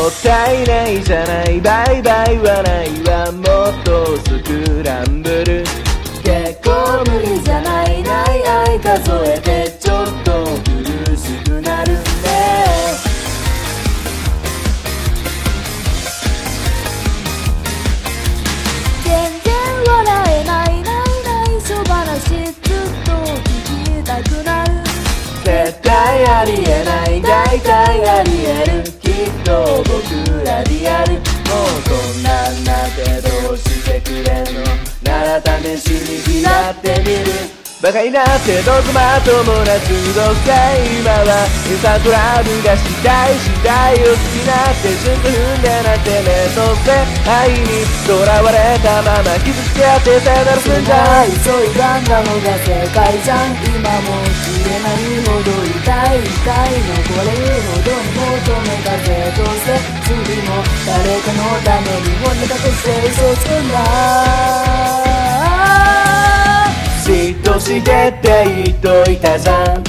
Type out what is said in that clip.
ったいないじゃない、バイバイはないわ、もっとスクランブル。 結構無理じゃないない愛数えてちょっと苦しくなるね。全然笑えないない内緒話ずっと聞きたくなる。 絶対ありえない、大体ありえる、きっと僕らリアル。もうこんなんなってどうしてくれんのなら試しにやってみる。バカになってどこまともな中毒性、今はインスタントラブがしたいしたいを好きになって順と踏んでなってね、そして愛にとらわれたまま傷つけ合ってさよならすんじゃん。 急いだんだのが正解じゃん。今も知れないほど痛い痛い残れるほどに求めたぜ。どうせ次も誰かのために本音隠して嘘つくんだ。 嫉妬してって言っといたじゃん。